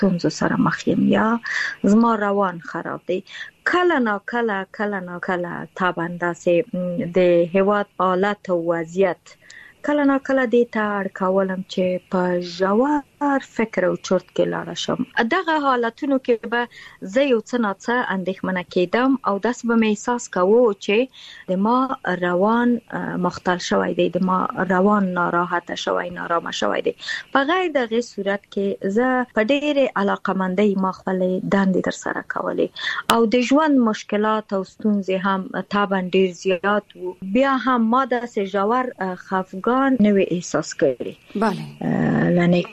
ستونزو سره مخ یم یا زما روان خراب دی. کله نا کله طبعا داسې د هیواد حالت او وضعیت کله نا کله دې ته اړ کولم چې په ژور فکر او چرت کې لاړ شم. دغه حالتونو کې به زه یو څه نه څه اندېښمنه کېدم او داسې به مې احساس کوو چې د ما روان مختل شوی دی، د ما روان ناراحته شوی، نارامه شوی دی. په غیر دغه صورت کې زه په ډېرې علاقمندۍ ما خپلې دندې ترسره کولې او د ژوند مشکلات او ستونزې هم طبعا ډېر زیات وو. بیا هم ما داسې ژور خفګان نوې احساس کړی. بله لنې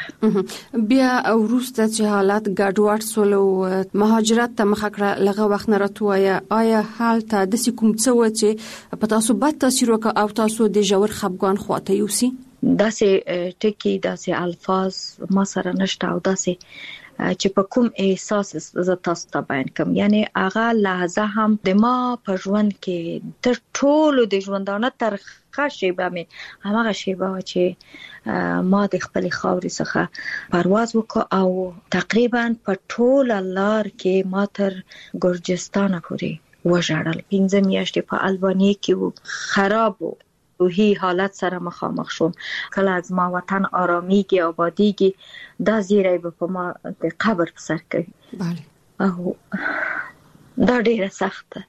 کار بیا وروسته چې حالات ګډوډ سول او مهاجرت ته مخه کړه، لغه وخت نه راتوایا آیا حال ته د کوم څه و چې په تاسو بد تاثیر وکړ او تاسو د ژور خفګان خواته یوسي؟ داسې ټکی داسې الفاظ ما سره نشته او داسې چې په کوم احساس ز تاسو ته بیان کوم. یعنی هغه لحظه هم د ما په ژوند کې تر ټولو د ژوندانه ترخه شیبه مې هماغه شیبه چې ما د خپل خاورې څخه پرواز وکړ او تقریبا په ټول لار کې ما تر ګرجستان پورې وژړل. 15 میاشتې په البانیه کې وو، خراب وو، روحي حالت سره مخامخ شوم. کله از ما وطن آرامیږي آبادیږي دا زیری به په ما د قبر په سر کوي. بله او دا ډیره سخته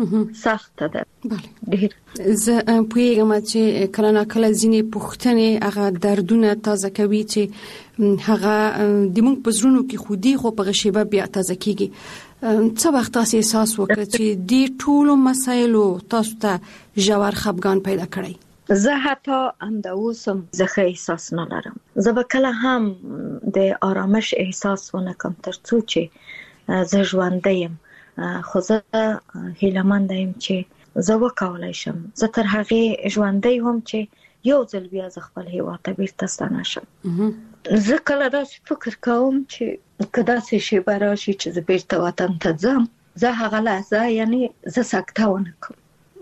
ده. بله ډیر زه پوهیږم چې کله نه کله ځینې پوښتنې هغه دردونه تازه کوي چې هغه د موږ په زړونو کې خودي خو په غشيبه بیا تازه کیږي. څه وخت تاسو احساس وکړ چې د ټولو مسایلو تاسو ته ژور خفګان پیدا کړی؟ زه حتی همدا اوسم زه احساس نه لرم. زه به کله هم د آرامش احساس ونه کوم تر څو چې زه ژوندی یم. خو زه هیله‌مند یم چې زه وکولای شم. زه تر هغه ژوندی هم چې یو ځل بیا زه خپل هیواد ته بیرته ستنه شم. زه کله داسې فکر کوم چې که داسې شیبه راشي چې زه بیرته وطن ته ځم، زه هغه لحظه یعنی زه سکته ونه کوم.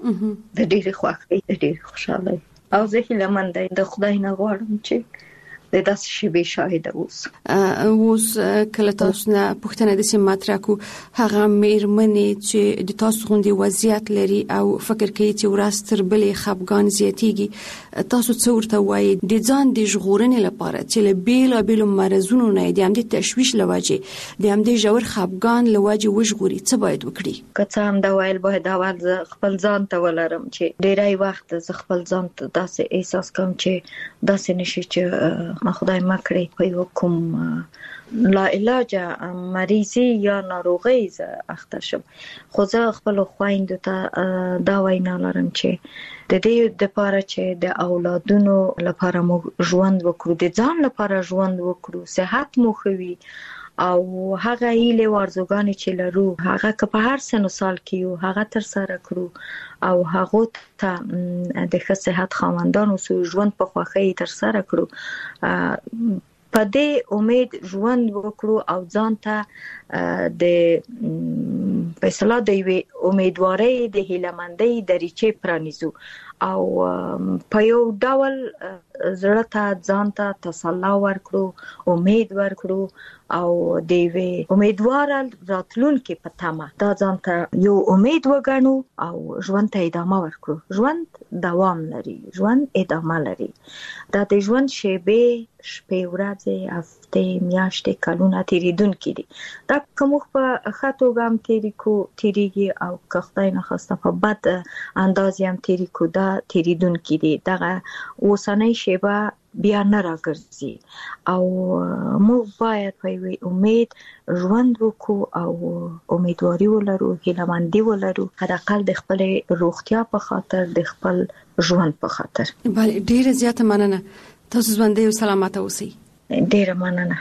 د ډېرې خوښۍ، د ډېرې خوشحالۍ او زه هیله‌مند یم د خدای نه غواړم چې د داسې شیبې شاهد اوس کله تاسو نه پوښتنه د سیم مطرح کو هغه میرمنې چې د تاسو غوندي وضعیت لري او فکر کوي چې ورځ تر بلې خفګان زیاتیږي، تاسو څه ورته وایي د ځان د ژغورنې لپاره چې له بیلابیلو مرزونو نه د همدې تشویش لوجه د همدې ژور خفګان لوجه وژغوري؟ څه باید وکړي؟ که څه هم دا ویل باید اول خپل ځان ته ولرم چې ډیری وخت زه خپل ځان ته داسې احساس کوم چې داسې نشي چې خدای مکړي په یو کوم لا علاج مریضي یا ناروغي زه اخته شم. خو زه خپل خويندو ته دا وینا لرم چې د دې لپاره چې د اولادونو لپاره مو ژوند وکړو، د ځان لپاره ژوند وکړو، صحت مو خوي او هغه ایله ورزګانی چې لرو هغه که په هر سن سال کې یو هغه تر سره کړو او هغه ته د ښه صحت خاوندانو سو ژوند په خوښۍ تر سره کړو. په دې امید ژوند وکړو او ځان ته د په اصطلاح د امیدوارۍ د هیله‌مندۍ دریچې پرانیزو او په یو ډول زړه ته ځان ته تسلا ورکړو، امید ورکړو او د امیدوار راتلونکي په تمه دا ځان ته یو امید وګڼو او ژوند ته ادامه ورکړو. ژوند دوام لري، ژوند ادامه لري. دا د ژوند شپې ورځې هفته میاشتې کلونه تیریدونکي دي. دا کوم په خاطر هم تیریږي او که خدای نخواسته په بد انداز هم تیریکو دا تیریدونکي دي. دغه اوسنۍ شیبه بیا نه راګرځي او موږ باید په یوه امید ژوند وکړو او امیدواري ولرو، هیله‌مندي ولرو، حداقل د خپل روغتیا په خاطر، د خپل ژوند په خاطر. بله ډیره زیاته مننه. تاسو ژوندۍ او سلامته اوسئ. ډیره مننه.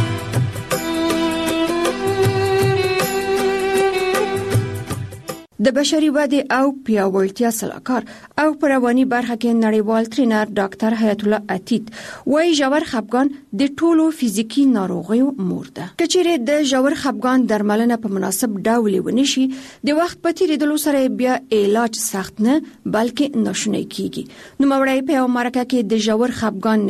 د د بشري ودې او پیاوړتیا سلاکار او په رواني برخه کې نړیوال ټرینر ډاکټر حیات الله عتیق وايي ژور خپګان د ټولو فزیکی ناروغیو مور ده. کچېرې د ژور خپګان درملنه په مناسب ډول ونشي د وخت په تیریدلو سره بیا علاج سخت نه بلکې ناشونی کیږي. نو مورای په امریکا کې د ژور خپګان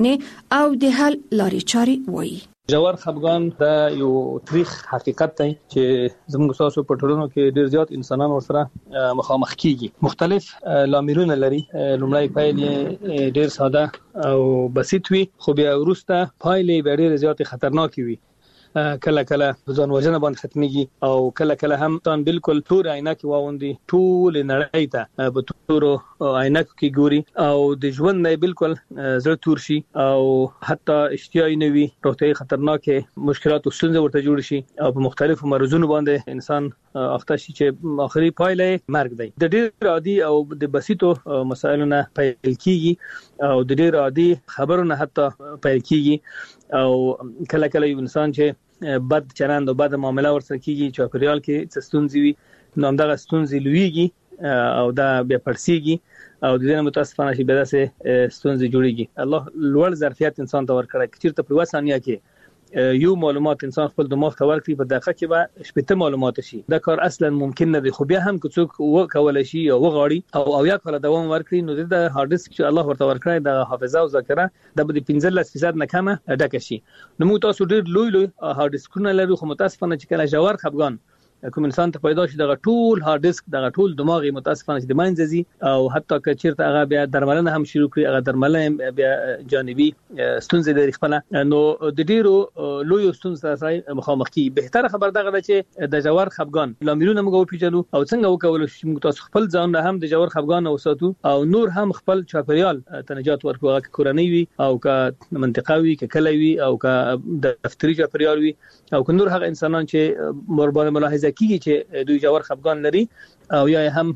نښې او د حل لارې چارې وایي. ژور خپګان دا یو تاریخ حقیقت دی چې زموږ تاسو په ټولنو کې ډیر زیات انسانان ورسره مخامخ کیږي. مختلف لاملونه لري. لومړی پایلې ډیر ساده او بسيط وي، خو بیا وروسته پایلې ډیر زیات خطرناک وي. کله کله ځان وژنه باندې ختميږي او کله کله هم تان بالکل تور عینکې واوندي ټول نړۍ ته په تور عینکو کې ګوري او د ژوند نه بالکل زړه تور شي او حتی اشتیاي نه وي، روغتيایي خطرناکه مشکلات او ستونزې ورته جوړ شي او په مختلفو مرزونو باندې انسان اخته شي چې اخري پایله مرګ دی. د ډېر عادي او د بسيطو مسایلو نه پیل کیږي او د ډېر عادي خبرو نه حتی پیل کیږي او کله کله یو انسان چې بد چلند او بد معامله ورسره کیږي چې پریال کې ستونزې وي نو همدغه ستونزې لویږي او دا بیا پرسیږي او د دې متاسفانه شي به داسې ستونزې جوړيږي. الله لوړ ظرفیت انسان ته ورکړي چې تر په وسانیا کې یو معلومات انسان خپل دماغ ته ورکړي په دقیقه کې به شپږ معلومات شي. دا کار اصلا ممکن نه دی، خو بیا هم که څوک وکول شي او وغاړي او یا کله دوام ورکړي نو د هارد ډیسک چې الله ورته ورکړي د حافظه او ذاکره د 15% نه کمه ډکه شي. نو موږ تاسو ډیر لوی هارد ډیسکونه لرو، خو متاسفانه چې کله ژور خپګان کوم انسان ته پیدا شي دغه ټول هارد ډیسک دغه ټول دماغي متاسفانه چې د ماینځي او حتی که چیرته هغه بیا درملنه هم شروع کړي هغه درملنه بیا جانبي ستونزې لري خپل نو د ډیرو لوی ستونزې سره مخامخ کی. بهتره خبر دغه ده چې د ژور خپګان لاملونه موږ وپیژنو او څنګه وکول شي موږ تاسو خپل ځان هم د ژور خپګان وساتو او نور هم خپل چاپیریال تنجات ورکو، هغه کورنۍ وي او که منطقوي که کلوي او که دفتري چاپیریال وي او که نور هغه انسانان چې مربوطه ملاحظه کیږي چې دوی ژور خپګان لري او یا هم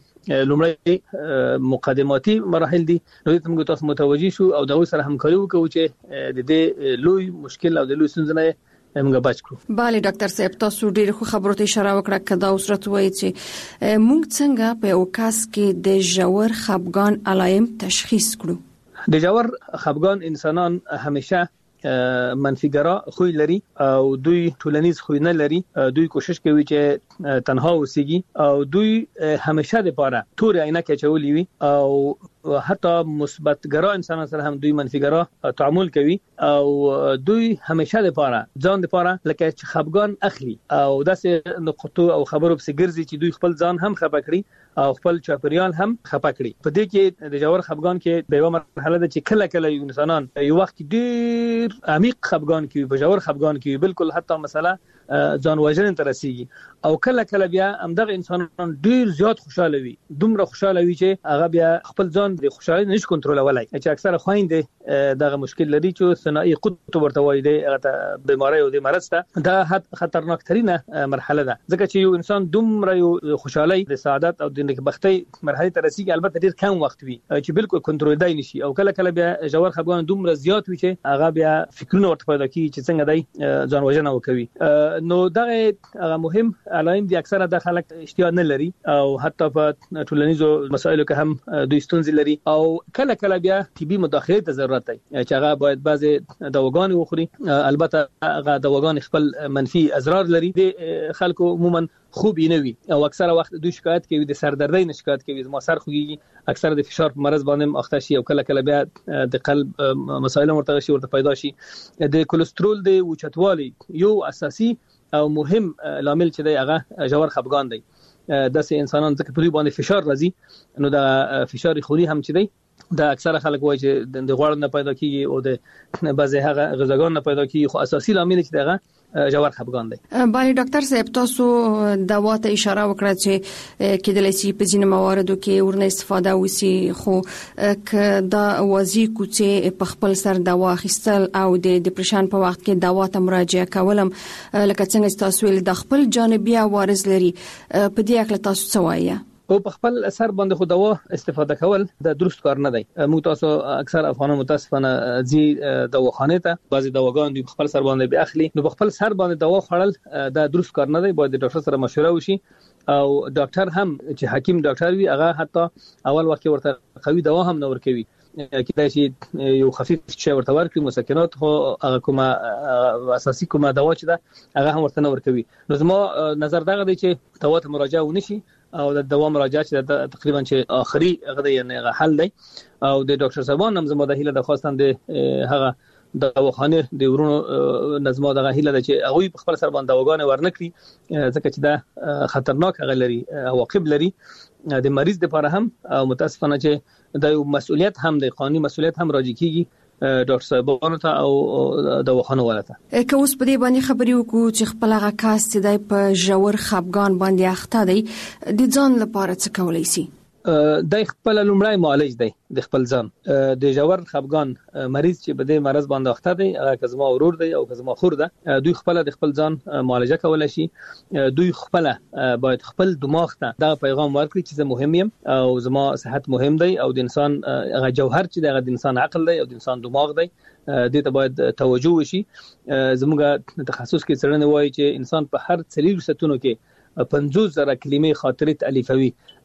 لومړی مقدماتي مراحل دي نو ته موږ تاسو متوجي شو او دغه سره همکاري وکړو چې د دې لوی مشکل او د لوی ستونزې نه موږ بچ کړو. بله ډاکټر صاحب تاسو ډېر خو خبرو ته اشاره وکړه کدا اوسرت وایي چې موږ څنګه په اوکاس کې د ژور خپګان علائم تشخیص کړو. د ژور خپګان انسانان همیشه منفیګرا خوې لري او دوی ټولنیز خوې نه لري، دوی کوشش کوي چې تنها اوسېږي او دوی همیشه د پاره تور عینکې چولې وي او حتی مثبت ګرا انسانان سره هم دوی منفیګرا تعامل کوي او دوی همیشه د پاره ځان د پاره لکه چې خپګان اخلي او داسې نقطو او خبرو په ګرځي چې دوی خپل ځان هم خپه کړي او خپل چاپیریال هم خپه کړي. په دې کې د ژور خپګان کې د یو مرحله ده چې کله کله انسانان یو وخت ډیر عمیق خپګان کوي، په ژور خپګان کې بالکل حتی مثلا ځان وژنې ته رسیږي او کله کله بیا همدغه انسانان ډیر زیات خوشاله وي، دومره خوشاله وي چې هغه بیا خپل ځان د خوشالۍ نشي کنټرولولای چې اکثره خويندې دغه مشکل لري چې ثنائي قطب ورته وایي دی هغه بیماری او د مرض ته دا خطرناک ترينه مرحله ده ځکه چې یو انسان دومره یو خوشالۍ د سعادت او د نیکبختۍ مرحله ته رسیږي البته ډیر کم وخت وي چې بالکل کنټرول دی نشي او کله کله بیا ژور خپګان دومره زیات وي چې هغه بیا فکرونه ورته پیدا کوي چې څنګه دی ځان وژنه وکوي. نو دغه مهم علائم دي اکثره د خلک اشتیا نه لري او حتی په ټولنیزو مسایلو کې هم دوی ستونزې لري او کله کله بیا طبي مداخله ته ضرورت دی چې هغه باید بعضي دواګان وخوري. البته هغه دواګان خپل منفي اضرار لري، د خلکو عموما خوب نه وي او اکثره وخت دوی شکایت کوي د سردردۍ نه شکایت کوي، ما سر خوږي، اکثره د فشار په مرز باندې اخته شي او کله کله بیا د قلب مسایل ورته پیدا شي. د کولیسټرول د اوچتوالي یو اساسي او مهم لامل چې دی هغه ژور خپګان دی. داسې انسانان ځکه په دوی باندې فشار راځي نو د فشار خونی هم چې دی دا اکثره خلک وایي چې د غوړ نه پیدا کیږي او د بعضی هغه غذاګان نه پیدا کیږي، خو اساسي لامل چې دغه ژور خپګان دی. بله ډاکټر صاحب تاسو دوا ته اشاره وکړه چې کېدلای شي په ځینو مواردو کې ورنه استفاده وسی، خو ک دا واضح کو چې په خپل سر دوا اخیستل او د ډیپریشن په وخت کې دوا ته مراجعه کولم لکه څنګه تاسو ویل د خپل جانبي عوارض لري، په دې اړه تاسو څه وایي؟ او په خپل اثر باندې خو دوا استفاده کول د درست کار نه دی. موږ تاسو اکثر افغانان متاسفانه ځي دواخانه ته بعضي دواګان دوی خپل سر باندې به اخلي، نو په خپل سر باندې دوا خوړل د درست کار نه دی، باید د ډاکټر سره مشوره وشي او ډاکټر هم چې حکیم ډاکټر وي هغه حتی اول وخت ورته قوي دوا هم نه ورکوي کله چې یو خفیف شی ورته ورکړي مسکنات خو هغه کومه اساسي کومه دوا چې ده هغه هم ورته نه ورکوي. نو زما نظر دغه دی چې دوا ته مراجعه ونشي او د دوا مراجعه چې تقریبا چې اخري هغه یعنی حل دی او د ډاکټر صاحبان هم زما د هیله درخواستم د هغه د دواخانه د ورونو نظم دغه هیله ده چې هغه په خپل سر باندې دواګانې ورنکړي ځکه چې دا خطرناک هغه لري عواقب لري د مریض لپاره هم او متاسفانه چې د مسؤلیت هم د قانوني مسؤلیت هم راځي کیږي ډاکټر صاحبانو ته او دواخانه ولته. که اوس په دې باندې خبرې وکړو چې خپل هغه کاس چې د په ژور خپګان باندې اخته دی د ځان لپاره څه کولای شي؟ د خپل لومړی معالج دی د خپل ځان د ژور خپګان مریض چې په دې مرض باندې اخته دی هغه کزما ورور دی او کزما خور ده دوی خپل د خپل ځان معالجه کولای شي. دوی خپل باید خپل دماغ ته دا پیغام ورکړي چې زه مهم یم او زما صحت مهم دی او د انسان هغه جوهر چې د انسان عقل دی او د انسان دماغ دی دې ته باید توجه وشي. زموږ تخصص کې څرنه وایي چې انسان په هر 3 ستونو کې 50,000 کلمې خاطرې تالیفوي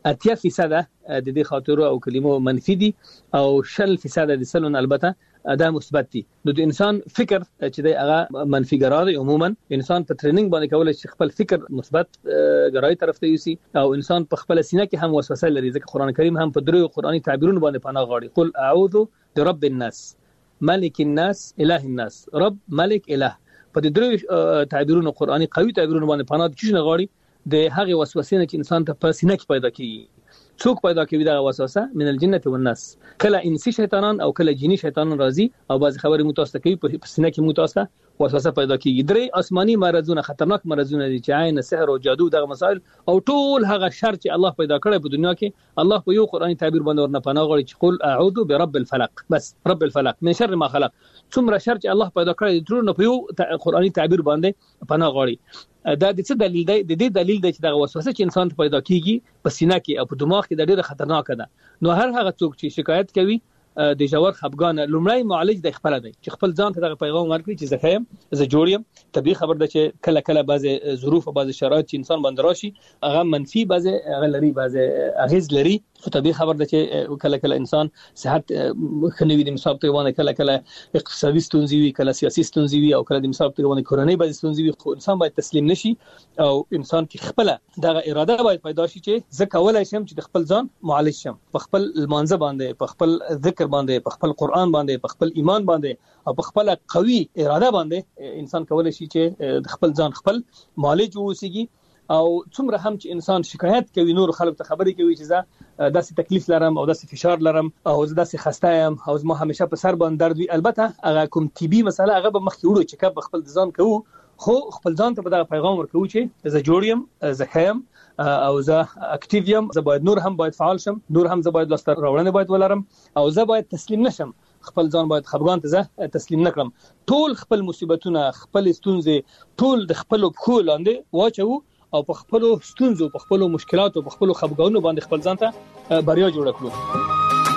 80% د دې خاطرو او کلمو منفي دي او 10% د سلون البته دا مثبت دي. نو د انسان فکر چې د هغه منفي ګرا دی عموما انسان په ټریننګ باندې کولای شي خپل فکر مثبت ګرای طرف ته یوسي او انسان په خپل سینه کې هم وسوسه لري ځکه قران کریم هم په درو قرآني تعبیرونو باندې پناه غواړي. قل اعوذ برب الناس ملک الناس اله الناس رب ملک اله په درو تعبیرونو قرآني قوي تعبیرونو باندې پناه د چی غواړي د هغه وسوسې نه چې انسان ته په سینه کې پیدا کیږي. څوک پیدا کوي دا وسوسه من الجنه والناس کله انسی شیطانان او کله جنی شیطانان راځي او بعض خبرې متوسطه کوي په سینه کې متوسطه وسوسه پیدا کیږي. درې آسماني مرزونه خطرناک مرزونه دي چې عین سحر او جادو دغه مسائل او ټول هغه شر چې الله پیدا کړی په دنیا کې الله په یو قرآني تعبیر باندې ورنه پناه غواړي چې قل اعوذ برب الفلق بس رب الفلق من شر ما خلق. څومره شر چې الله پیدا کړی ټول نه په یو قرآني تعبیر باندې پناه غواړي. دا د څه دلیل دی؟ د دې دلیل دی چې دا وسوسه چې انسان ته پیدا کیږي په سینه کې او په دماغ کې د ډېر خطرناک ده. نو هر هغه څوک چې شکایت کوي د ژور خپګان لومړی معالج د خپل دی چې خپل ځان ته دغه پیغام ورکړي چې زه خیم زه جوړ یم. طبيعي خبر ده چې کله کله بعضی ظروف او بعضی شرایط چې انسان باندې راشي هغه منفي بعضی هغه لري بعضی اغیز لري. طبيعي خبر ده چې کله کله انسان صحت خنوي د مصاب ته ونه کله کله اقتصادي ستونزې وي کله سیاسي ستونزې وي او کله د مصاب ته ونه کورنۍ بعضی ستونزې وي. خو انسان باید تسلیم نشي او انسان کې خپل دغه اراده باید پیدا شي چې زه کولای شم چې د خپل ځان معالج شم په خپل المانزه باندې په خپل ذکر باندې په خپل قرآن باندې په خپل ایمان باندې او په خپل قوي اراده باندې انسان کولای شي چې د خپل ځان خپل معالج ووسیږي. او څومره هم چې انسان شکایت کوي نور خلک ته خبرې کوي چې زه داسې تکلیف لرم او داسې فشار لرم او زه داسې خسته یم او زما همیشه په سر باندې درد وي. البته هغه کوم طبي مسله هغه به مخکې وړو چې کب خپل ځان کوو خو خپل ځان ته به دا پیغام ورکوو چې زه جوړ یم زه خیم او زه اکټیو یم زه باید نور هم باید فعال شم نور هم زه باید لاسته راوړنه باید ولرم او زه باید تسلیم نشم خپل ځان باید خپګان ته زه تسلیم نکړم. ټول خپل مصیبتونه خپل ستونزې ټول د خپل پخو لاندې واچو او په خپل ستونزو په خپل مشکلاتو په خپل خپګانونو باندې خپل ځان ته بریا جوړ کړو.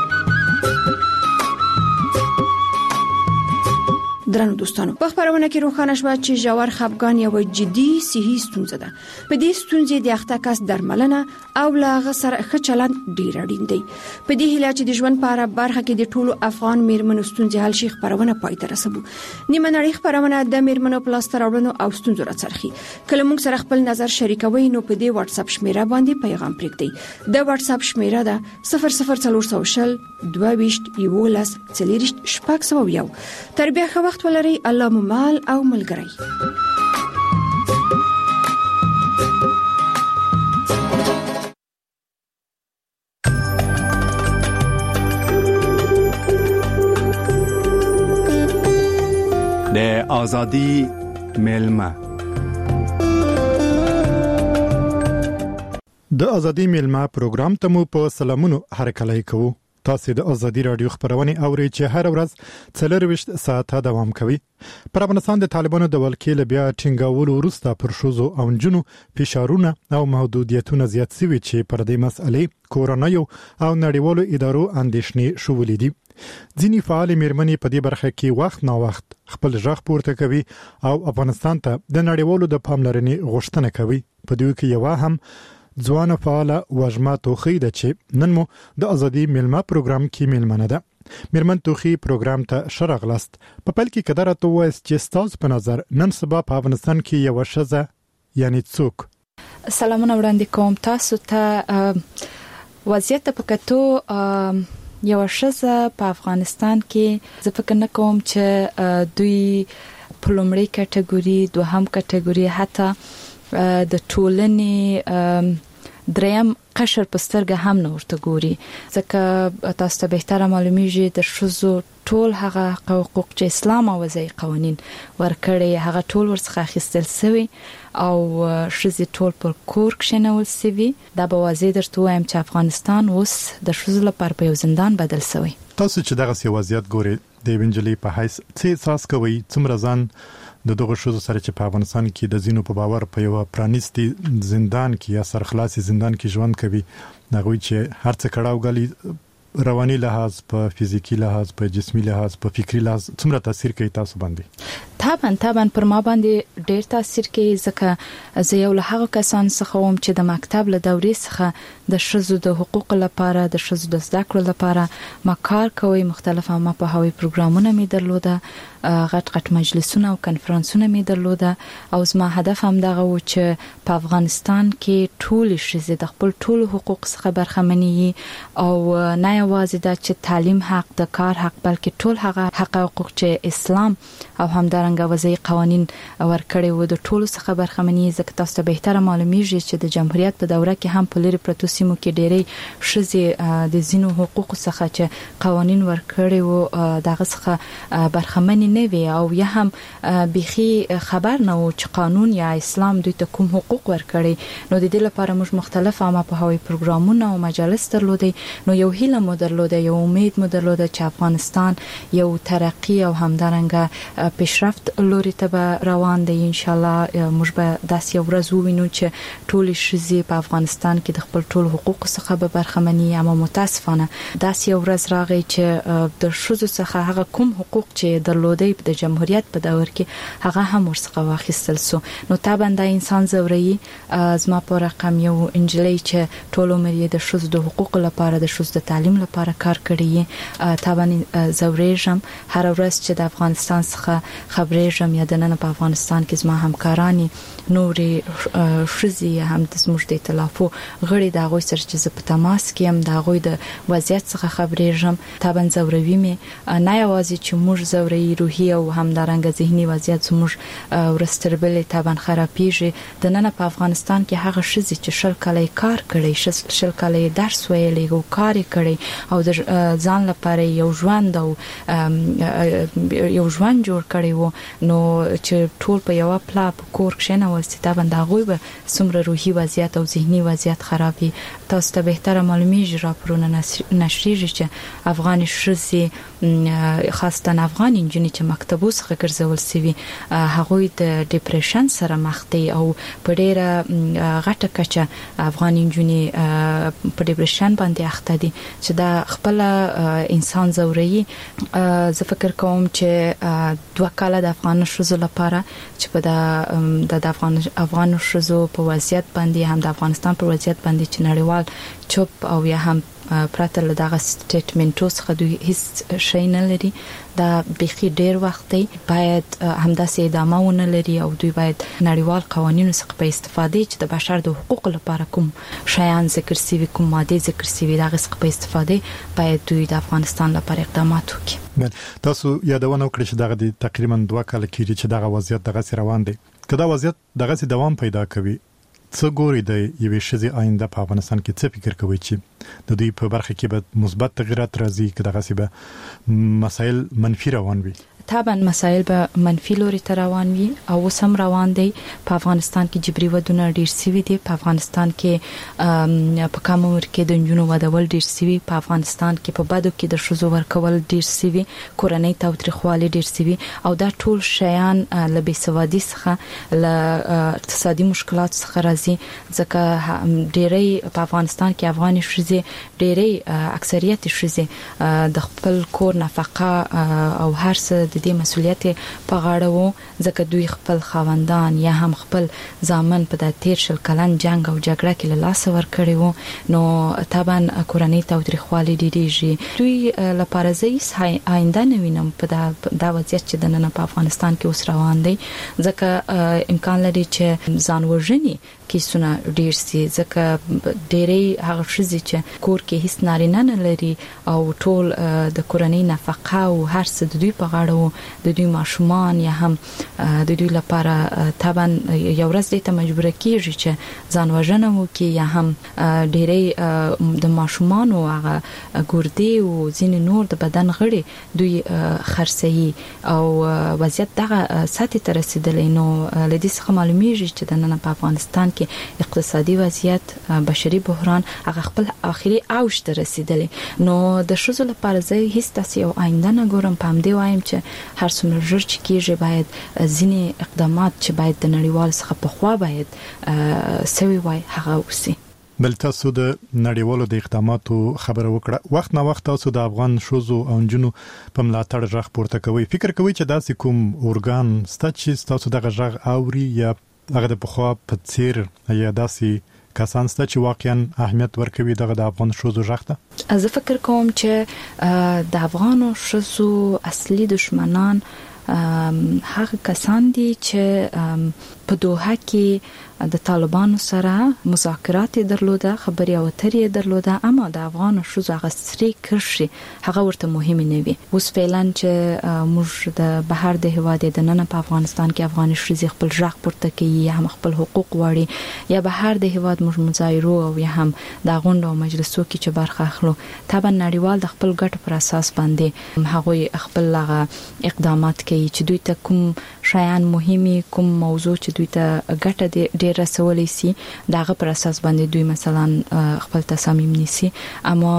درنو دوستانو په خبرونه کې روښانه شوه چې ژور خپګان یو جدي صحي ستونزه ده. په دې ستونزې د اخته کس درملنه او لا غسر ښه چلند ډیر اړین دی. په دې هیله چې د ژوند په اړه برخه کې د ټولو افغان میرمنو ستونزې حل شي خبرونه پای ته رسوو. نیمه نړۍ خبرونه د میرمنو په لاس راوړنو او ستونزو راڅرخي. کله موږ سره خپل نظر شریکوي نو په دې واتس اپ شمیره باندې پیغام پرېږدئ. د واتس اپ شمیره ده 00400 22 11 40 شپږ. تر بیا ښه وخت ولري. الله مو مال او ملګری. د آزادی میلمه د آزادی میلمه پروګرام ته مو په سلامونو هرکلی کوو. تاسو د آزادی رادیو خبرونه اورئ چې هر ورځ 24 ساعته دوام کوي. پر افغانستان د طالبانو د ولکې بیا ټینګاولو وروسته پر شوزو او جنو فشارونه او محدودیتونه زیات شوي چې پر دې مسئلې کورونایي او نړیوالو ادارو اندېښنې شولې دي. ځینې فعال میرمنې په دې برخه کې وخت نا وخت خپل ژغ پورته کوي او افغانستان ته د نړیوالو د پاملرنې غوښتنه کوي. په دې کې یو هم ځوان فعال وژما توخی د چې نن مو د ازادي میلمه پروګرام کې میلمنه ده. میرمن توخی پروګرام ته شرغلست په پل کې قدرت وایس چې ستاسو په نظر نن سبا په افغانستان کې یو شزه یعنی څوک. سلامونه وړاندې کوم تاسو ته. وضعیت په کتو یو شزه په افغانستان کې زه فکر نه کوم چې دوی په لومړی کټګوري دوهم کټګوري حتی د ټولنې دریم قشر په سترګه هم نه ورته ګوري، ځکه تاسو ته بهتره معلومیږي د ښځو ټول هغه حقوق چې اسلام او وضعي قوانين ورکړي هغه ټول ورڅخه اخیستل شوی او ښځې ټول پر کور کښینول شوی. دا به واضح درته وایم چې افغانستان اوس د ښځو لپاره په یو زندان بدل شوی. تاسو چې دغه سیاست ګوري د وینجلی په حیث څه احساس کوي څومره ځان د دغه شوزو سره چې په افغانستان کې د زینو په باور په یو پرانیستي زندان کې یا سرخلاصي زندان کې ژوند کوي، دغه چې هر څه کړهو غلي رواني لحاظ په فزیکی لحاظ په جسمي لحاظ په فکری لحاظ څومره تاثیر کوي تاسو باندې؟ طبعا پر ما باندې ډېر تاثیر کوي، ځکه زه یو له هغه کسان څخه وم چې د مکتب له دورې څخه د ښځو د حقوقو لپاره د ښځو د زده کړو لپاره ما کار کوي. مختلف ما په هوی پروګرامونه می درلوده، غټ مجلسونه او کنفرانسونه می درلوده او زما هدف هم دغه و چې په افغانستان کې ټول ښځې د خپل ټول حقوق څخه برخمنې او نه یوازې د تعلیم حق د کار حق بلکې ټول هغه حقوق چې اسلام او همدارنګه وضعي قوانين ورکړي و د ټولو څخه برخمنې. ځکه تاسو ته بهتره معلومیږي چې د جمهوریت په دوره کې هم په لری پروتو سیمو کې ډېری ښځې د زینو حقوق څخه چې قوانين ورکړي و دغه څخه برخمنې نه وي او یا هم بيخي خبر نه و چې قانون یا اسلام دوی ته کوم حقوق ورکړي. نو د دې لپاره موږ مختلف عامه په هوی پروګرامونه او مجالس درلودي. نو یو هیله مو درلوده، یو امید مو درلوده چې افغانستان یو ترقی او همدارنګه پیشرفت لوري ته روان دی. ان شاء الله موږ به داسې یو ورځ ووینو چې ټول ښځې په افغانستان کې د خپل ټول حقوق څخه به برخمنې. اما متاسفانه داسې یو ورځ راغی چې د ښځو څخه هغه کوم حقوق چې درلودي د جمهوریت په دور کې هغه هم ورڅخه واخیستل سو. نو طبعا د انسان زوري زما په رقم یو انجلۍ چې ټول عمر یې د ښځو د حقوق لپاره د ښځو د تعلیم لپاره کار کړی. طبعا زوريږم هر ورځ چې د افغانستان څخه خبرېږم یا د نن په افغانستان کې زما همکارانی نورې ښځې هم د زموږ د ائتلافو غړي د غوي سره چې زه په تماس کې هم د غوي د وضعیت څخه خبرېږم. طبعا زوروي مې نه یوازې چې موږ زوري روحي او همدارنګه ذهني وضعیت زموږ ورستربلې طبعا خرابېږي. د نن په افغانستان کې هغه ښځې چې شل کال کار کړي، شل کال درس ویلي او کار کړي او د ځان لپاره یو ژوند او یو ژوند جوړ کړي وو، نو چې ټول په یو پلا په کور کې نه وسته طبعا دا غوي به څومره روحي وضعیت او ذهني وضعیت خرابي. تاسو ته بهتره معلومیږي راپورونه نشریږي چې افغان ښځې خاصه افغان انجنیر چې مکتبو څخه ګرځول سوي هغه د ډیپریشن سره مخ دي او په ډیره غټه کچه افغان انجنیر په ډیپریشن باندې اخته دي چې دا خپل انسان زوري. زه فکر کوم چې 2 کال د افغان ښځو لپاره چې په د افغان ښځو په وضعیت باندې هم د افغانستان په وضعیت باندې چې نړیوال چوپ او یا هم پرته له دغه سټیټمنټو څخه دوی هیڅ شي نه لري. دا بيخي ډیر وخت دی باید همداسې ادامه ونه لري او دوی باید نړیوال قوانینو څخه په استفاده چې د بشر د حقوق لپاره کوم شیان ذکر سوي کوم ماده ذکر سوي دغه څخه په استفاده باید دوی د افغانستان لپاره اقدامات وکړي. تاسو یادونه وکړئ چې دغه تقریبا 2 کال کېږي چې دغه وضعیت دغه روان دی. کله وضعیت دغه دوام پیدا کوي څه ګوري د یوې ښځې آینده په افغانستان کې څه فکر کوي چې د دوی په برخه کې به مثبت تغیرات راځي که دغه څه به مسایل منفي روان وي؟ طبعا مسائل به منفي لوري ته روان وي او سم روان دي. په افغانستان کې جبري ودونه ډیر سوي دي. په افغانستان کې په کم عمر کې د جنونو ودول ډیر سوي. په افغانستان کې په بدو کې د ښځو ورکول ډیر سوي. کورنۍ تاوتریخوالي ډیر سوي او دا ټول شیان له بېسوادي څخه له اقتصادي مشکلات څخه راځي. ځکه ډېری په افغانستان کې افغاني ښځې ډېری اکثریت ښځې د خپل کور نفقه او هر څه د د دې مسولیت په غاړه وو ځکه دوی خپل خاوندان یا هم خپل ځامن په د 13 کلن جنگ او جګړه کې له لاس ور کړی وو نو طبعا کورنۍ تاوتریخوالي ډیریږي دوی لپاره زه آینده نه وینم په دا وضعیت چې د نن په افغانستان کې اوس روان دی ځکه امکان لري چې ځان وژني کیسونه ډیر سي ځکه ډېرې هغه شذې چې کور کې هیڅ نارینه نه لري او ټول د کورنۍ نفقه او هر څه د دوی په غاړه وو د دوی ماشومان یا هم د دوی لپاره طبعا یو ورځ دې ته مجبور کیږي چې ځان وژنه وکړي یا هم ډېرې د ماشومان او هغه ګردې او ځینې نور د بدن غړي دوی خرڅي او وضعیت دغه ساتي تر رسیدلې نو لدې څخه معلومیږي چې د نن په افغانستان کې اقتصادي وضعیت بشري بحران هغه خپل اخري اوج ته رسیدلې نو د شذو لپاره زه هیڅ تاسو یو آینده نه ګورم په همدې وایم چې هر څومره ژر چې کېږي باید ځینې اقدامات چې باید د نړیوال څخه په خوا باید سوي وای هغه وسی بل تاسو د نړیوالو د اقداماتو خبره وکړه وخت نه وخت تاسو د افغان شوزو او جنو په ملاتړ ژغ پورته کوي فکر کوي چې داسې کوم اورګان ستاسو چې تاسو دغه ژغ اوري یا هغه د پخوا په څیر یا داسې کسان ستاسو چې واقعا اهمیت ورکوي دغه د افغان شوزو ژغ ته زه فکر کوم چې د افغانو شوزو اصلي دشمنان هغه کسان دي چې په دوحه کې د طالبانو سره مذاکرات درلوده خبري او اترې درلوده اما د افغان شوزو غسري کرشي هغه ورته مهمه نه وي اوس فعلا چې موږ د بهر د هواد د نن په افغانستان کې افغان شوزي خپل ژغ پورته کوي یا هم خپل حقوق وړي یا بهر د هواد موږ مظاهرو او یا هم د غونډو او مجلسو کې چې برخه اخلو طبعا نړیوال د خپل ګټ پر اساس باندې هغه خپل اقدامات کوي چې دوی ته کوم شایان مهمي کوم موضوع چې دوی ته ګټه ډیر رسولي سي دغه پر اساس باندې دوی مثلا خپل تصامیم نیسي اما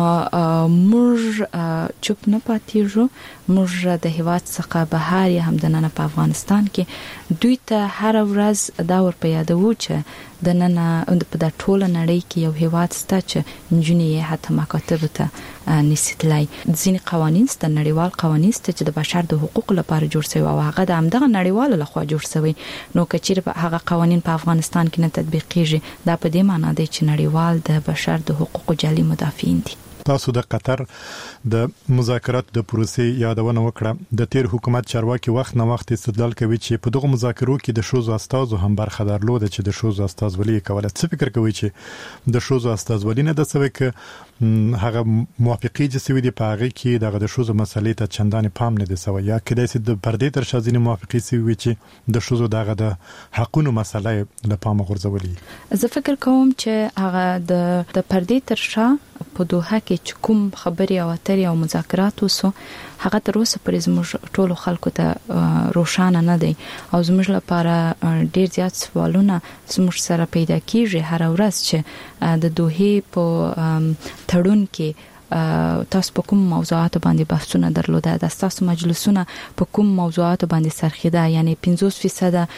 موږ چوپ نه پاتېږو موږ د هواد څخه بهر یا هم د نن په افغانستان کې دوی ته هر ورځ دا ور په یادو چې د نن په د ټوله نړۍ کې یو هواد ستا چې انجنیری حتی مکاتب ته نسیتلای ځینې قوانین ست نړیوال قوانین ست چې د بشر د حقوق لپاره جوړ شوی او هغه د همدغه نړیوال لخوا جوړ شوی نو کچیر په هغه قوانین په افغانستان کې نه تطبیق کیږي دا په دې معنی دی چې نړیوال د بشر د حقوقو جالي مدافعین دي تاسو د قطر د مذاکرات د پروسې یادونه وکړه د تیر حکومت چارواکي وخت نه وخت استدلال کوي چې په دغه مذاکرو کې د شوزو استازو هم برخه درلوده چې د شوزو استازولي کوله څه فکر کوي چې د شوزو استازولي نه د سوي ک هغه موافقي چې سوي دی په هغه کې دغه د شوزو مسلې ته چندان پام نه دی سوي یا کله چې د پردې تر شازینې موافقي سوي چې د شوزو دغه د حقونو مسلې له پام غورځولي زه فکر کوم چې هغه د پردې تر شا په دوحه کې کوم خبري او اترې او مذاکرات وسو هغه تر اوسه پرې زموږ ټولو خلکو ته روښانه نه دی او زموږ لپاره ډیر زیات سوالونه زموږ سره پیدا کیږي هر ورځ چې د دوحه په تړون کې تاسو په کوم موضوعات باندې بحثونه درلوده د تاسو مجلسونه په کوم موضوعات باندې سرخیده یعنی 50%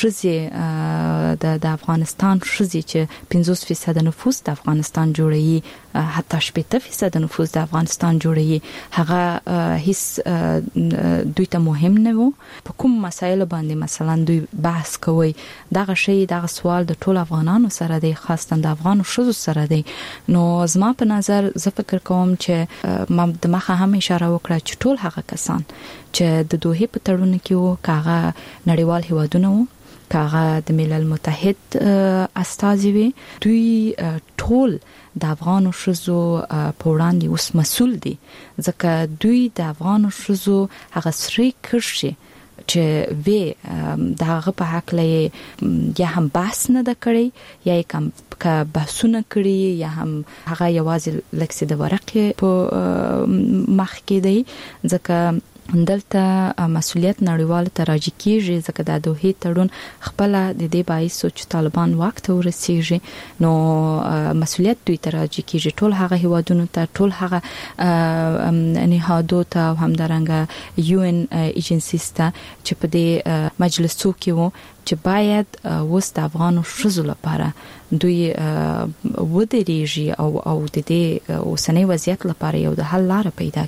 شذې د افغانستان شذې چې 50% نفوس د افغانستان جوړي حتی 70% نفوس د افغانستان جوړي هغه هیڅ دوی ته مهم نه وو په کوم مسایل باندې مثلا دوی بحث کوي دغه شی دغه سوال د ټول افغانانو سره دی خاصه د افغانو شذو سره دی نو زما په نظر زه فکر کوم چې ما د مخه هم اشاره وکړه چې ټول هغه کسان چې د دوحه په تړون کې وو کاغه نړیوال هیوادونه وو کاغه د ملل متحد استازي وي دوی ټول د افغانو شذو په وړاندې اوس مسؤل دي ځکه دوی د افغانو شذو هغه سری کرشي چې وی دغه په حق لې یا هم بحث نه د کړی یا کوم کا بحثونه کړی یا هم هغه یوازې لکه د ورقې په مخ کې دی ځکه دلته مسؤلیت نړیوال ته راځي کیږي ځکه د دوحه تړون خپل د دې باعث چې طالبان وخت ورسیږي نو مسؤلیت دوی ته راځي کیږي ټول هغه هیوادونو ته ټول هغه نهادو ته همدارنګه یو ان ایجنسیز ته چې په دې مجلسو کې وو چې باید وس د افغانو شذو لپاره دوی ودرېږي او د دې اوسنۍ وضعیت لپاره یو د حل لار پیدا کړي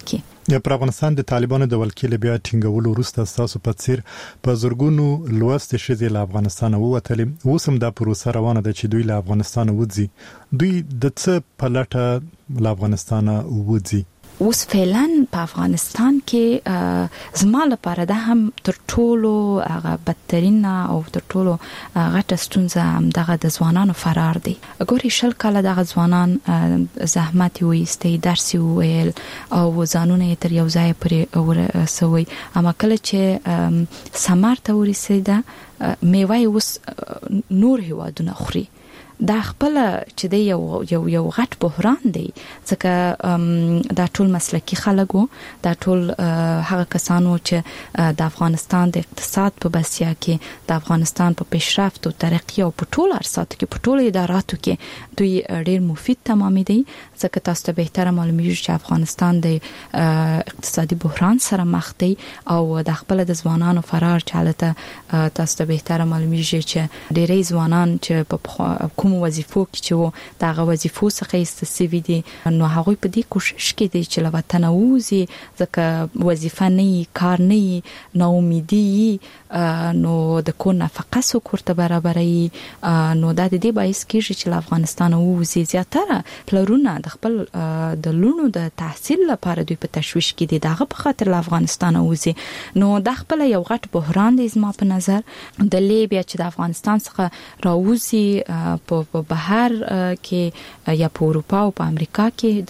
په افغانستان د طالبانو د ولکې بیا ټینګولو وروسته تاسو په څیر په زورګونو لوستې شې له افغانستان ووتلې، اوس هم دا پروسه روانه ده چې دوی له افغانستان وځي. دوی د څه په لټه له افغانستان وځي؟ اوس فعلا په افغانستان کې زما لپاره ده هم تر ټولو هغه بدترین او تر ټولو غټه ستونزه هم دغه د ځوانانو فرار دی. ګوري شل کاله دغه ځوانان زحمت وایستي، درس ویل او ځانونه تر یو ځای پرې ورسوي، اما کله چې سمار ته ورسېده میوه اوس نور هیوادونه خوري. دا خپل چې دی یو غټ بحران دی، ځکه دا ټول مسلکی خلکو، دا ټول هغه کسانو چې د افغانستان د اقتصاد په بسیا کې، د افغانستان په پیشرفت او ترقی او په ټول ارساتو کې، په ټول اداراتو کې دوی ډیر مفید تمامي دي. ځکه تاسو ته بهتره معلومیږي چې افغانستان د اقتصادي بحران سره مخ دی او د خپل د ځوانانو فرار چالته تاسو ته بهتره معلومیږي چې ډیری ځوانان چې په کوم وظیفو کې چې دغه وظیفو څخه استفاده دي، نو هغه په دې کوشش کې دي چې لوطن ووزي، ځکه وظیفه نه کار نه نو امیدي، نو د کو نفقه سو کوړه برابرې، نو د دې باعث کېږي چې افغانستان ووزي. زیاتره پلرونه د خپل د لونو د تحصیل لپاره دوی په تشویش کې دي، دغه په خاطر افغانستان ووزي. نو د خپل یو غټ بحران دی زما په نظر. د لیبیا چې د افغانستان څخه راوځي په بهر کې یا په اروپا او په امریکا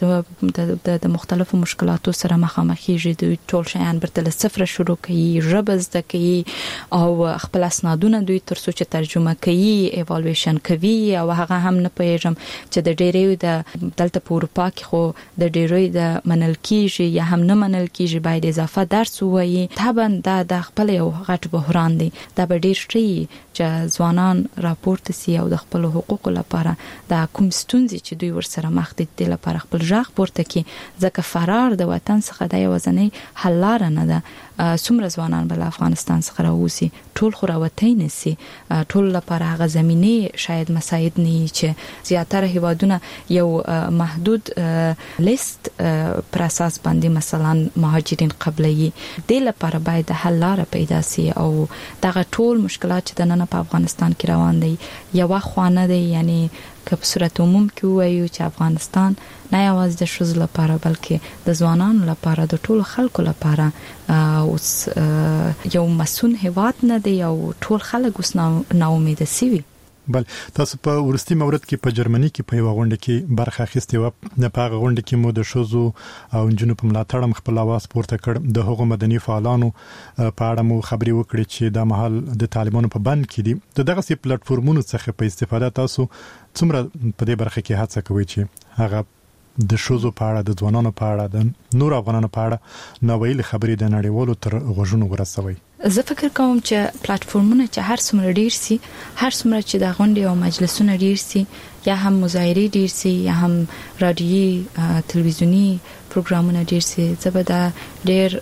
کې د مختلفو مشکلاتو سره مخامخېږي، دوی ټول شیان برته صفر شروع کوي، ژبه زده کوي او خپل اسنادونه دوی ترڅو چې ترجمه کوي، ایوالویشن کوي، او هغه هم نه پېژم چې د ډېرې د دلته په اروپا کې خو د ډېرې د منل کېږي یا هم نه منل کېږي، باید اضافه درس ووایي. طبعا دا د خپل یو غټ بحران دی. دا به ډېر شي چې ځوانان راپورته سي او د خپل حقوقو لپاره د کوم ستونزې چې دوی ورسره مخ دي د لپاره خپل ژغ پورته کړي، ځکه فرار د وطن څخه د یوازینۍ حل لار نه ده. څومره ځوانان بل افغانستان څخه راوځي، ټول خو راوتی نسی، ټول لپاره هغه زمینه شاید مساعد نه چې زیاتره هیوادونه یو محدود لیست پر اساس باندې مثلا مهاجرین قبلي، د لپاره باید حل لار پیدا سي. او دغه ټول مشکلات چې د نن په افغانستان کې روان دي یو خوانه دي، یعنی که په صورت عموم کې وایو چې افغانستان نه یوازې د ښځو لپاره بلکې د ځوانانو لپاره، د ټولو خلکو لپاره اوس یو مسون هیواد نه دی او ټول خلک اوس نا امیده سوي. بل تاسو په ورستي مورد کې په جرمني کې په یو غونډه کې برخه اخیستې و. نه په غونډه کې مو د شوزو او جنونو په ملاتړ خپل आवाज پورته کړ. د هغو مدني فعالانو په اړه مو خبري وکړې چې د محل د طالبانو په بند کې دي. دغه سي پلیټفارمونو څخه په استفاده تاسو څومره په دې برخه کې هڅه کوي چې هغه د شوزو په اړه، د ځوانانو په اړه، د نور افغانانو په اړه نوویل خبرې د نړیوالو تر غوږونو ورسوي؟ زه فکر کوم چې پلیټفارمونه چې هر څومره ډیر سي، هر څومره چې د غونډې او مجلسونه ډیر سي، یا هم مظاهرې ډیر سي، یا هم رادیوي تلویزیونی پروګرامونه ډیر سي، زبدا ډیر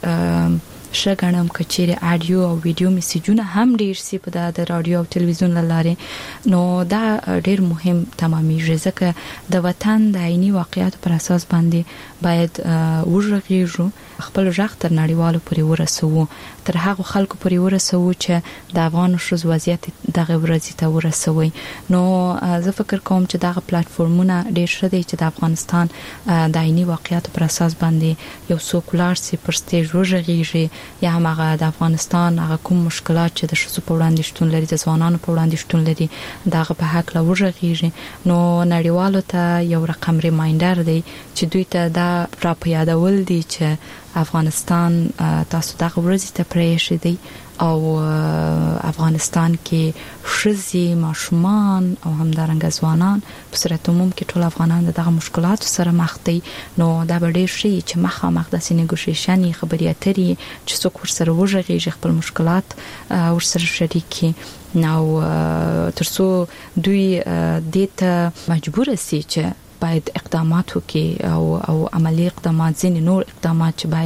شګنم کچېره اډیو او ویډیو میسجونه هم ډیر سي په د رادیو او تلویزیون لاره. نو دا ډیر مهم تمامي ځکه د وطن د عیني واقعیت پر اساس باندې باید وژغېږو، خپل ژغ تر نړیوالو پورې ورسوو، تر هغه خلکو پورې ورسوو چې د افغان ښځو وضعیت دغه ورځې ته ورسوي. نو زه فکر کوم چې دغه پلیټفارمونه ډیر ښه دي چې د افغانستان د عیني واقعیت پر اساس باندې یو سوکولار سي پر سټیج وژغېږي، یا هم هغه د افغانستان هغه کوم مشکلات چې د ښځو په وړاندې شتون لري، د ځوانانو په وړاندې شتون لري، دغه په حق لا وژغېږي. نو نړیوالو ته یو رقم ریمایندر دی چې دوی ته دا را په یادول دي چې افغانستان تاسو دغه ورځې ته پرېښی دی او افغانستان کې ښځې، ماشومان او همدارنګه ځوانان په صورت عموم کې ټول افغانان دغه مشکلاتو سره مخ دي. نو دا به ډېر شي چې مخامخ داسې نیګوشیشن خبرې اترې چې څوک ورسره وژغېږي، خپل مشکلات ورسره شریک کړي، نو ترڅو دوی دې ته مجبور سي چې باید اقدامات وکړي او عملی اقدامات، ځینې نور اقدامات چې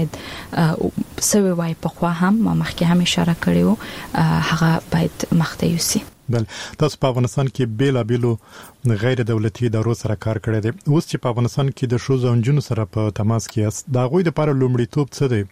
باید سوي وای په خوا هم ما مخکې هم اشاره کړې و، هغه باید مخته یوسي. بل تاسو په افغانستان کې بیلابیلو غیر دولتي ادارو سره کار کړی دی. اوس چې په افغانستان کې د ښځو او نجونو سره په تماس کې یاست، دا غوي د لپاره لومړیتوب څه دی؟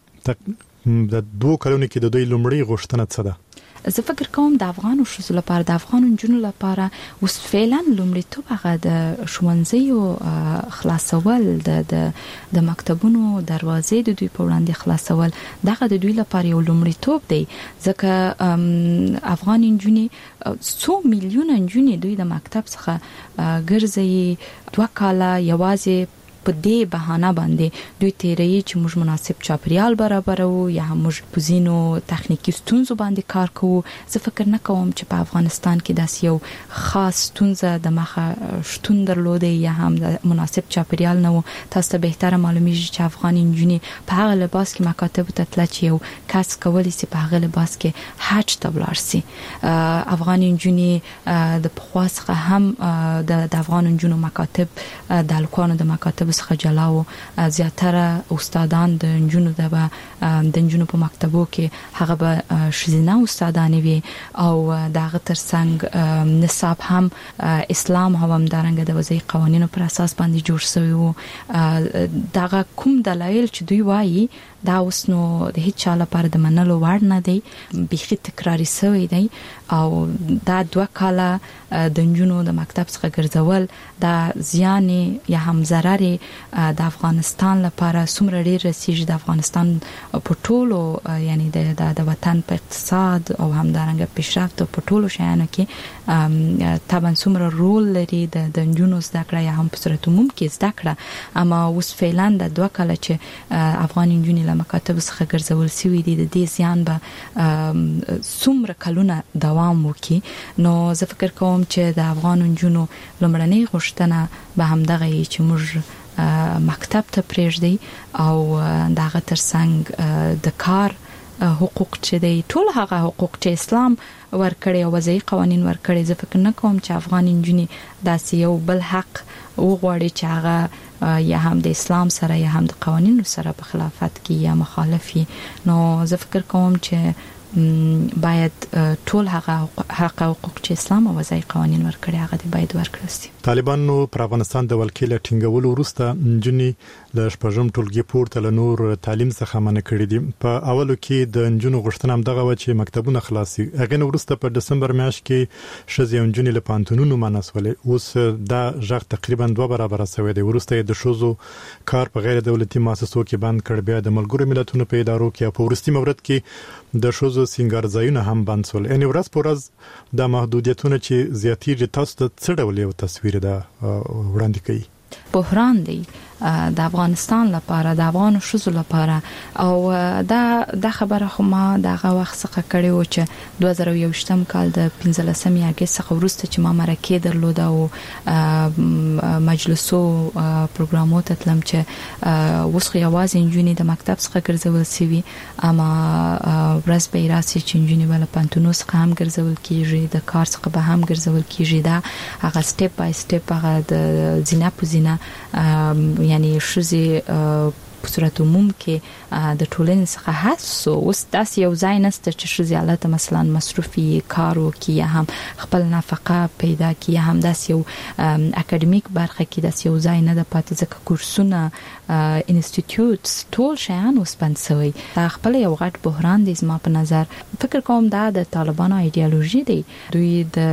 د 2 کلونو کې د دوی لومړی غوښتنه څه ده؟ زه فکر کوم د افغانو ښځو لپاره، د افغانو نجونو لپاره اوس فعلا لومړیتوب هغه د ښوونځیو خلاصول، د مکتبونو دروازې د دوی په وړاندې خلاصول، دغه د دوی لپاره یو لومړیتوب دی. ځکه افغان نجونې 100 میلیونه نجونې دوی د مکتب څخه ګرځي 2 کاله یوازې په دې بهانه باندې دوی تیري چې موږ مناسب چاپریال برابرو یا موږ په زینو تخنیکی ستونزو باندې کار کوو. زه فکر نه کوم چې په افغانستان کې داسې یو خاص ستونزه د مخه شتون درلوده یا هم د مناسب چاپریال نه و. تاسو ته بهتره معلومیږي چې افغاني نجونې په هغه لباس کې مکاتب ته تل چې یو کس کولی سي په هغه لباس کې حج ته ولاړ سي. افغاني نجونې د پخواسخه هم د افغان نجونو مکاتب د الکوانو د مکاتب څخه جلاو، زیاتره استادان د نجونو په مکتبو کې هغه به شزینه استادان وي او دغه ترڅنګ نصاب هم اسلام هم دارنګ د وضعي قوانینو پر اساس باندې جوړ شوی وو. دغه کوم دلایل چې دوی وایي دا اوس نو د هیڅ چا لپاره د منلو وړ نه دی، بيخي تکراری شوی دی او دا 2 کاله د نجونو د مکتب څخه ګرځول دا زیان یا هم ضرر د افغانستان لپاره څومره ډیر رسیږي. د افغانستان په ټولو یعنی د وطن په اقتصاد او هم دارنګ پیشرفت په ټولو شیانو کې طبعا څومره رول لري د نجونو زده کړه یا هم په صورت عموم کې زده کړه. اما اوس فعلا د 2 کاله چې افغان نجونې مکاتب څخه ګرځول شوی دي د دې زیان به څومره کلونه دوام وکړي. نو زه فکر کوم چې د افغان نجونو لومړنۍ غوښتنه به هم دغه چې موږ مکتب ته پرېږدي او دغه ترڅنګ د کار حقوق چې دی ټول هغه حقوق چې اسلام ورکړي او وضعي قوانين ورکړي. زه فکر نه کوم چې افغان نجونې داسې یو بل حق وغواړي چې هغه یا هم د اسلام سره یا هم د قوانینو سره په خلافت کې یا مخالفي. نو زه فکر کوم چې باید ټول هغه حقوق چې اسلام او وضعي قوانين ورکړي هغه باید ورکړل شي. طالبانو پر افغانستان د ولکې له ټینګولو وروسته نجونې د شپږم ټولګي پورته له نور تعلیم څخه منع کړي دي. په اولو کې د نجونو غوښتنه هم دغه و چې مکتبونه خلاصي. هغه نو وروسته په دسمبر میاشت کې شذ یو نجونې له پانتونونو مناسولې. اوس دا ژغ تقریبا 2 برابر شوی دی. ورسته د شوزو کار په غیر دولتي مؤسسو کې بند کړ، بیا د ملګرو ملتونو په ادارو کې په ورستي مورد کې د شوزو سنگار ځایونه هم بند شول. ان ورځ پر ورځ د محدودیتونو چې زیاتېږي، تاسو ته څه ډول یو تصویر ده وړاندې کوي؟ بحران دی د افغانستان لپاره، د افغان شوزو لپاره. او دا خبره خو ما دغه وخت څخه کړې و چې 2021 کال د 15 اگست څخه وروسته چې ما مرکه درلوده او مجلسو پروګرامو ته تلم چې وسخه یوازې انجونی د مکتب څخه ګرځول سوي، اما ورځ به راسي چې انجونی ول پانتونو څخه هم ګرځول کیږي، د کار څخه به هم ګرځول کیږي. دا هغه سټپ بای سټپ هغه د زینا پوزینا یعنی شوزي په صورت عموم کې د ټولنې څخه حسو اوس داس یو ځای نسته چې شوزي حالت مثلا مصرفي کارو کې یا هم خپل نفقه پیدا کې یا هم داس یو اکیډمیک برخه کې داس یو ځای نه د پاتې ځکه کورسونه انسټیټیوټس ټول شیان وسپنسوي. دا خپل یو غټ بحران دی زما په نظر. فکر کوم دا د طالبانو ایدئولوژي دی. دوی د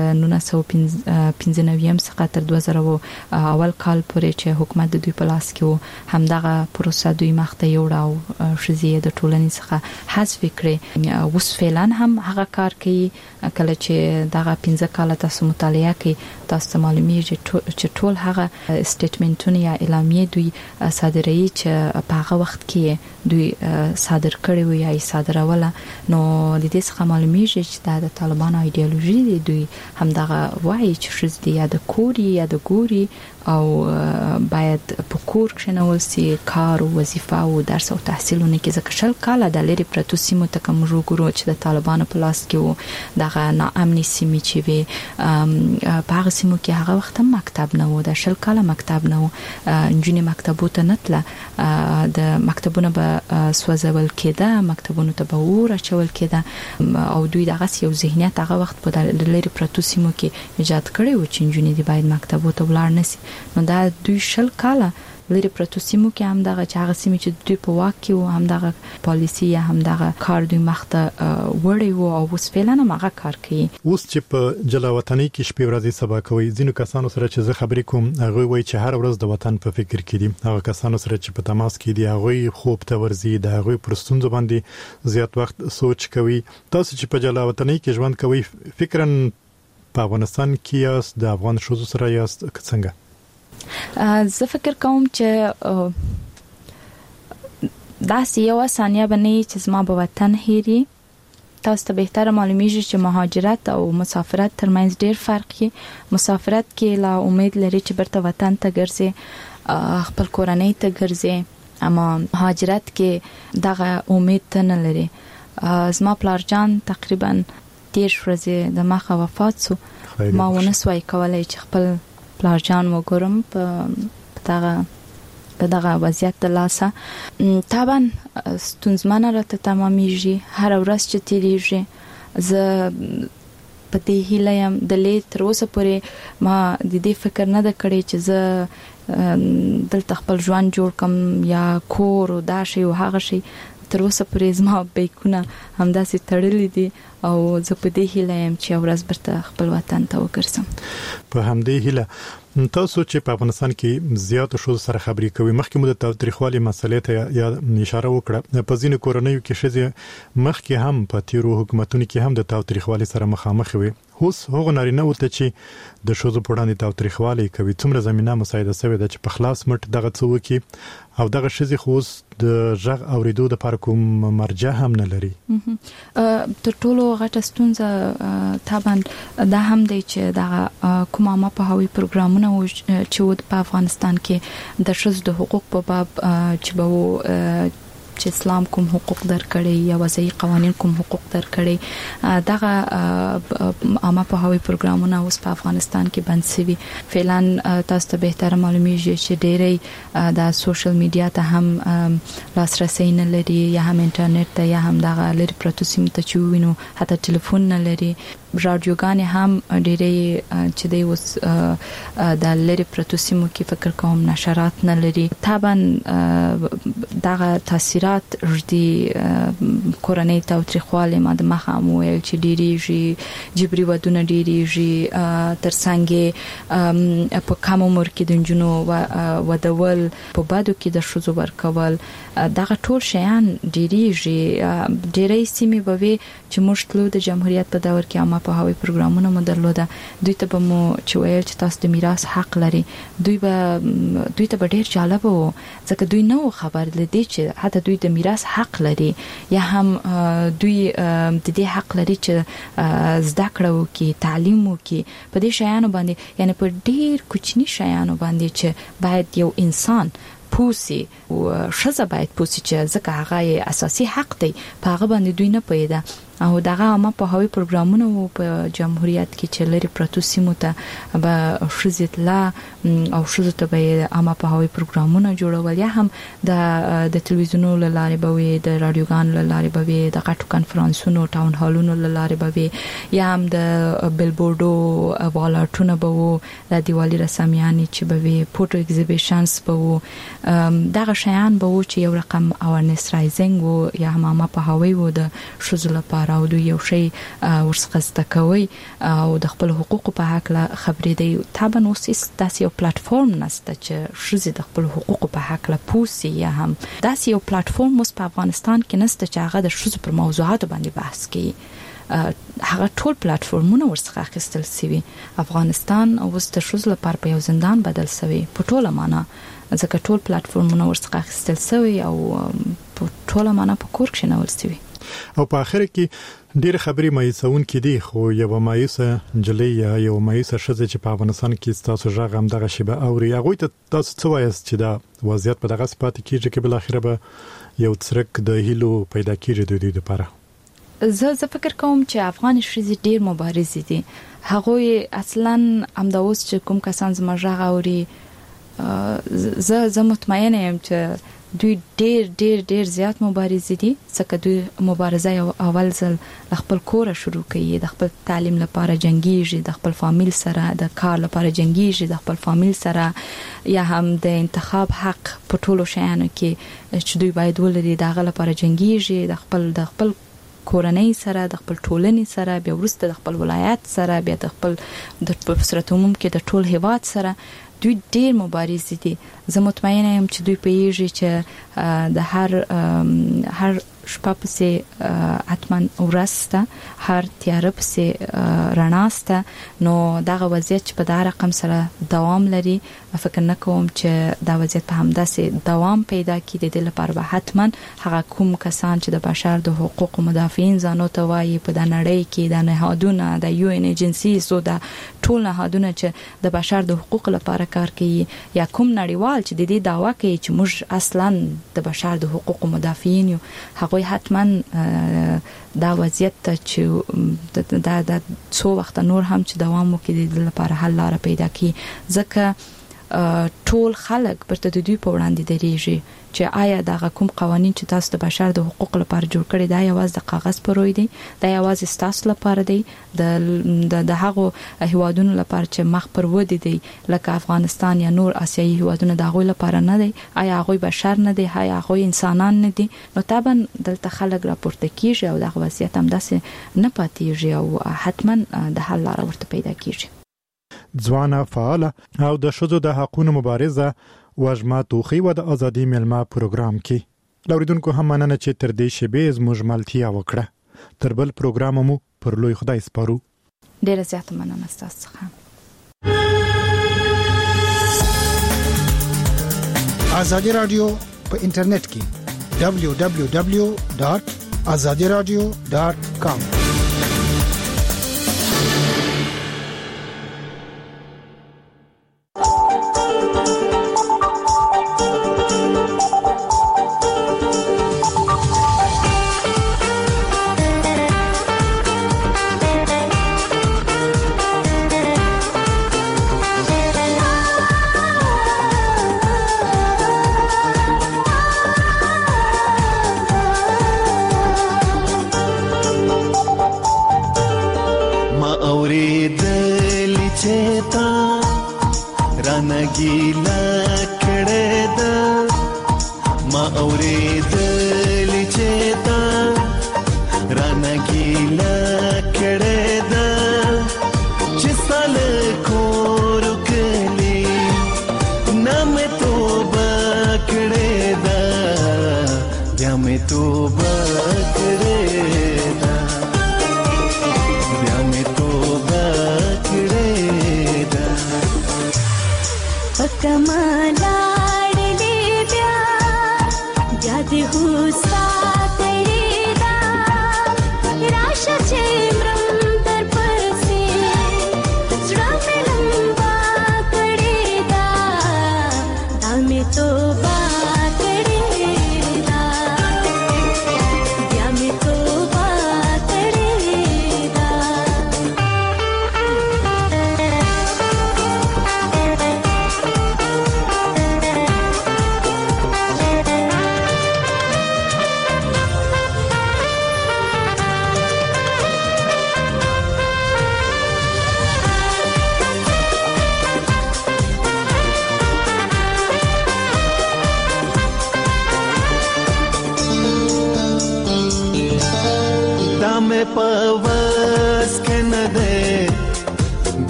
1995 څخه تر 2000 اول کال پورې چې حکومت د دوی په لاس کې و همدغه پروسه دوی مخته یوړاو شزي د ټولنې څخه حذف کړي. اوس فعلا هم هغه کار کوي. کله چې دغه 15 کال تاسو مطالعه کوي تاسو معلومیږي چې ټول هغه سټیټمنټونه یا اعلامیه دوی صادروي چې په هغه وخت کې دوی صادر کړي وي یا صادروله. نو د دې څخه معلومیږي چې د طالبانو ایدئولوژي دی. دوی هم دغه وایي چې شزي یا د کوري یا د ګوري او باید په کور کې نو سي کار او وظیفه او درس او تحصیلونه کې ځکه شل کاله د لری پرتو سیمو ته کوم ګورو چې د طالبانو په لاس کې وو دغه ناامني سیمې چې وي په هغه سیمو کې هغه وخت مکتب نه وو د شل کاله مکتب نه وو انجونی مکتبو ته نتله د مکتبونو به سوځول کېده مکتبونو ته به ور اچول کېده او دوی دغه یو ذهنیت هغه وخت په لری پرتو سیمو کې ایجاد کړی و چې انجونی دی باید مکتبو ته ولاړ نشي نو دا دوی شل کاله لری پرتو سیمو کې هم دغه چې هغه سیمې چې دوی په واک کې و هم دغه پالیسی یا هم دغه کار دوی مخته وړي وو او اوس فعلا هغه کار کوي اوس چې په جلاوطنۍ کې شپې ورځې سبا کوي ځینو کسانو سره چې زه خبرې کوم هغه وایي چې هر ورځ د وطن په فکر کې دي هغه کسانو سره چې په تماس کې دي هغه خوب ته ورزي د هغه پرستونځ باندې زیات وخت سوچ کوي تاسو چې په جلاوطنۍ کې ژوند کوي فکرن په افغانستان کې یاست د افغان شوزو سره یاست څنګه زه فکر کوم چې دا یو ثانیه باندې چې زما په وطن هېري تاسو ته بهتره معلومیږي چې مهاجرت او مسافرت ترمنځ ډېر فرق دی مسافرت کې لا امید لري چې برته وطن ته ګرځي خپل کورنۍ ته ګرځي اما مهاجرت کې دغه امید نه لري زما پلارجان تقریبا 10 ورځې د مخه وفات شو ما ونسوي کولای چې خپل پلارجان وګورم په دغه وضعیت د لاسه طبعا ستونزمنه راته تمامېږي هر ورځ چې تیریږي زه په دې هیله یم د لې تر اوسه پورې ما د دې فکر نه د کړی چې زه دلته خپل ژوند جوړ کم یا کور او دا شی او هغه شی تر اوسه پورې زما بیکونه همداسې تړلې دي او زه په دې هیله یم چې ورځ برته خپل وطن ته وګرځم په همدې هیله تاسو چې په افغانستان کې زیات شو سره خبرې کوي مخکې مو د تاریخوالي مسلې ته یا اشاره وکړه په ځینو کورنیو کې شزه مخکې هم په تیرو حکومتونو کې هم د تاریخوالي سره مخامخ وي اوس هغه نارینه وته چې د شوزو په وړاندې تاریخوالي کوي څومره زمينه مساعده شوی د چې په خلاص مټ دغه څه وکي او دغه شزه خوس د ژغ اوریدو د پر کوم مرجع هم نه لري تر ټولو غټه ستونزه طبعا دا هم دی چې دغه کومه ما په هوی پروګرامونه چې په افغانستان کې د شوزو د حقوق په باب چې به چې اسلام کوم حقوق درکړي یا وضعي قوانين کوم حقوق درکړي دغه عامه په هوی پروګرامونه اوس په افغانستان کې بند شوي فعلا تاسو ته بهتره معلومیږي چې ډېری د سوشل میډیا ته هم لاسرسي نه لري یا هم انټرنیټ ته یا هم دغه لري پروتو سیم ته چوینو حتی ټلیفون نه لري رادیوګان هم ډېری چې د اوس د لري پروتو سیمو کې فکر کوم نشرات نه لري طبعا دغه تاثیرات ردی کورنۍ تاریخوالي ما د مخه مو ویل چې ډېریږي جبري ودونه ډېریږي ترڅنګ په کوم عمر کې د جنونو ودول په بادو کې د شوزو ورکول دغه ټول شیان ډېریږي ډېرې سیمې به چې موږ تلو د جمهوریت په دور کې عامه په هوی پروګرامونه مو درلوده دوی ته به مو چې ویل چې تاسو د میراث حق لري دوی ته ډېر جالب وو ځکه دوی نو خبر لدی چې حتی دوی د میراث حق لري یا هم دوی د دې حق لري چې زده کړه وکړي تعلیم وکړي په دې شیانو باندې یعنی په ډېر کوچني شیانو باندې چې باید یو انسان پوسی او شزه باید پوسی چې ځکه هغه اساسي حق دی په هغه باندې دوی نه پیدا او دغه ما په هوی پروګرامونه په جمهوریت کې چې لري پروتو سیمو ته به شزت لا او شزت ته به اما په هوی پروګرامونه جوړول یا هم د تلویزیونونو لاره به وي د رادیوګان لاره به وي د غټو کانفرنسونو ټاون هالونو لاره به وي یا هم د بیلبورډو والارټونه به وو د دیوالي رسمیانې چې به وي فوټو ایگزیبیشنز به وو دغه شیان به وو چې یو رقم اوورنس رایزینګ وو یا هم ما په هوی وو د شزل لپاره او دوی یو شی ورڅخه کوي او د خپل حقوقو په حق لا خبرې دی طبعا اوس داسې یو پلیټفارم نشته چې شزه د خپل حقوقو په حق لا پوسی یا هم داسې یو پلیټفارم اوس په افغانستان کې نشته چې هغه د شزه پر موضوعاتو باندې بحث کوي هغه ټول پلیټفارمونه ورڅخه اخیستل شوی افغانستان اوس د شزه لپاره په یو زندان بدل شوی په ټوله معنا ځکه ټول پلیټفارمونه ورڅخه اخیستل شوی او په ټوله معنا په کور کې نه ولستوي او په اخر کې ډېر خبري مایوسون کې دي خو یو مایوسه جلې یا یو مایوسه شزه چې په افغانستان کې تاسو ژغ هم دغه شی به اوري هغه ته تاسو څه وایست چې دا وضعیت په دغه صفات کېږي چې بل اخر به یو څرک د هیلو پیدا کیږي د دې لپاره؟ زه فکر کوم چې افغان شریزي ډیر مبارز دي. هغه اصلا امداوس چې کوم کسان زما ژغ اوري زه مطمئنه یم چې دوی ډیر زیات مبارز دي. ځکه دوی مبارزه یو اول ځل خپل کور شروع کوي، د خپل تعلیم لپاره جنگیږي، د خپل فامیل سره د کار لپاره جنگیږي، د خپل فامیل سره یا هم د انتخاب حق په ټولو شیانو کې چې دوی باید ولري دغه لپاره جنگیږي، د خپل کورنۍ سره، د خپل ټولنې سره، بیا ورسته د خپل ولایت سره، بیا د خپل د صورت عموم کې د ټول هیواد سره. دوی ډیر مبارز دي. زه مطمئنه یم چې دوی پیږي چې د هر شپه پسې اتمن ورسته، هر تیار پسې رڼاسته. نو دغه وضعیت چې په دا رقم سره دوام لري، فکر نه کوم چې دا وضعیت په همداسې دوام پیدا کړي. د لپاره به حتما هغه کوم کسان چې د بشر د حقوقو مدافعین ځانو ته وایي په د نړۍ کې د نهادونه، د یو ان ایجنسیز او د ټول نهادونه چې د بشر د حقوقو لپاره کار کوي، یا کوم نړیوال چې د دې دعوا کوي چې موږ اصلا د بشر د حقوقو مدافعین یو، هغه حتما دا وضعیت ته چې دا څو وخت نور هم چې دوام وکړي د لپاره حل لاره پیدا کړي. ځکه ټول خلک پرته د دوی په وړاندې درېږي چې آیا دا کوم قوانين چې تاسو د بشر د حقوقو لپاره جوړ کړي دا یوازې د کاغذ پر روی دي، دا یوازې تاسو لپاره دی، د هغو هیوادونو لپاره چې مخ پر ودی دي لکه افغانستان یا نور آسیایي هیوادونه د هغوی لپاره نه دی؟ آیا هغوی بشر نه دي؟ آیا هغوی انسانان نه دي؟ نو طبعا دلته خلک راپورته کیږي او دغه وضعیت هم داسې نه پاتېږي او حتما د حل لاره ورته پیدا کیږي. ځوانه فعاله او د شذو د حقوقو مبارزه وژما توخی و د ازادي ملما پروګرام کې لوریدونکو هم مننه چې تر دې شیبې زموږ ملتیا وکړه. تر بل پروګرام مو پر لوی خدای سپارو. ډیره زیاته مننه تاسو څخه. ازادي رادیو په انټرنیټ کې www.azadiradio.com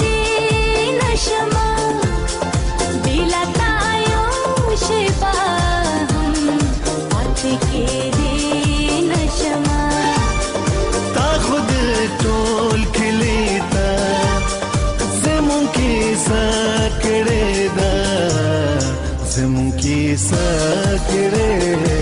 Bye. زمون کی سکړې